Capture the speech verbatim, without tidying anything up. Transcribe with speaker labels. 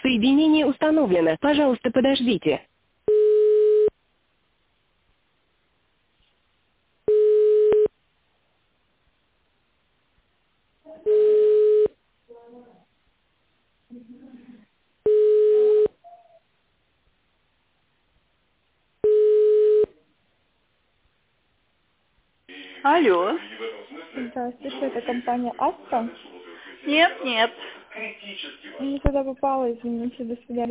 Speaker 1: Соединение установлено. Пожалуйста, подождите.
Speaker 2: Алло.
Speaker 3: Здравствуйте, это компания Аста.
Speaker 2: Нет, нет.
Speaker 3: Не туда попала, извините, до свидания.